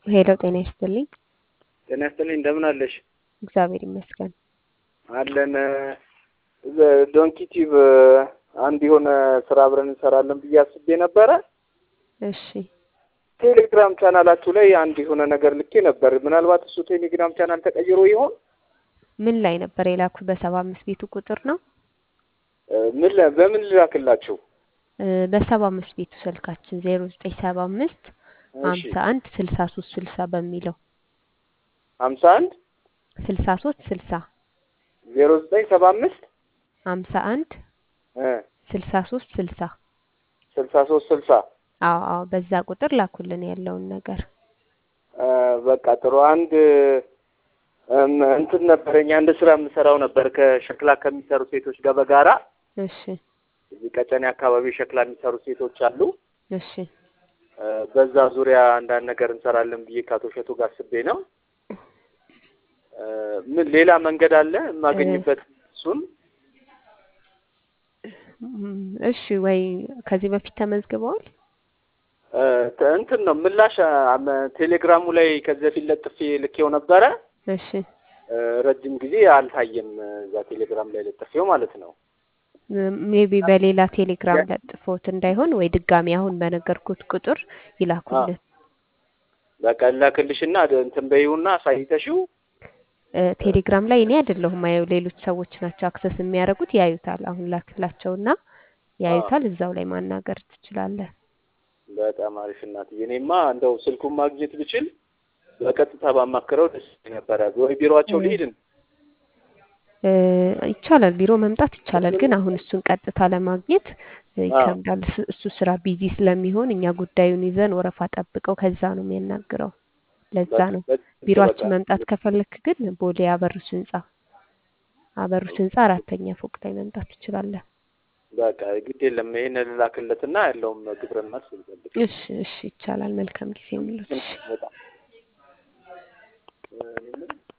ሄሎ ጤና ይስጥልኝ። ጤና ይስጥልኝ እንደምን አለሽ? እግዚአብሔር ይመስገን። አለን ዶንኪ ቲዩብ አንድ የሆነ ስራ አብረን እንሰራለን ብዬ አስቤ ነበረ። እሺ ቴሌግራም ቻናላችሁ ላይ አንድ የሆነ ነገር ልኬ ነበር። ምናልባት እሱ ቴሌግራም ቻናል ተቀይሮ ይሆን? ምን ላይ ነበር የላኩት? በ75 ቤቱ ቁጥር ነው? በምን ልላክላችሁ? በ75 ቤቱ ስልካችን 0975 እሺ 51 63 60 በሚለው 51 63 60 0975 51 63 60 63 60 አዎ በዛ ቁጥር ላኩልን ያለውን ነገር። በቃ ጥሩ። አንድ እንትን ነበረኝ፣ አንድ ስራ የምሰራው ነበር ከሸክላ ከሚሰሩ ሴቶች ጋር በጋራ። እሺ እዚህ ቀጨኔ አካባቢ ሸክላ የሚሰሩ ሴቶች አሉ። እሺ በዛ ዙሪያ አንዳንድ ነገር እንሰራለን ብዬ ከአቶ ሸቱ ጋር አስቤ ነው። ምን ሌላ መንገድ አለ የማገኝበት እሱን? እሺ ወይ ከዚህ በፊት ተመዝግበዋል? እንትን ነው ምላሽ ቴሌግራሙ ላይ ከዚህ በፊት ለጥፌ ልኬው ነበረ። እሺ ረጅም ጊዜ አልታየም እዛ ቴሌግራም ላይ ለጥፌው ማለት ነው። ሜቢ በሌላ ቴሌግራም ለጥፎት እንዳይሆን ወይ ድጋሚ አሁን በነገርኩት ቁጥር ይላኩልን። በቃ ላክልሽና እንትን በይውና አሳይተሽው። ቴሌግራም ላይ እኔ አይደለሁም አየው፣ ሌሎች ሰዎች ናቸው አክሰስ የሚያደርጉት። ያዩታል። አሁን ላክላቸውና ያዩታል። እዛው ላይ ማናገር ትችላለህ። በጣም አሪፍ እናትዬ። እኔማ እንደው ስልኩን ማግኘት ብችል በቀጥታ ባማክረው ደስ ነበረ። ወይ ቢሮአቸው ልሄድን? ይቻላል፣ ቢሮ መምጣት ይቻላል። ግን አሁን እሱን ቀጥታ ለማግኘት ይከብዳል። እሱ ስራ ቢዚ ስለሚሆን እኛ ጉዳዩን ይዘን ወረፋ ጠብቀው ከዛ ነው የሚያናግረው። ለዛ ነው። ቢሮአችን መምጣት ከፈለክ ግን ቦሌ አበሩስ ህንጻ 4ኛ ፎቅ ላይ መምጣት ትችላለህ። በቃ ግድ የለም። ይሄን ልላክለትና ያለውም ግብረና መልስ ይጠብቅ። እሺ ይቻላል። መልካም ጊዜ ይሁንልሽ።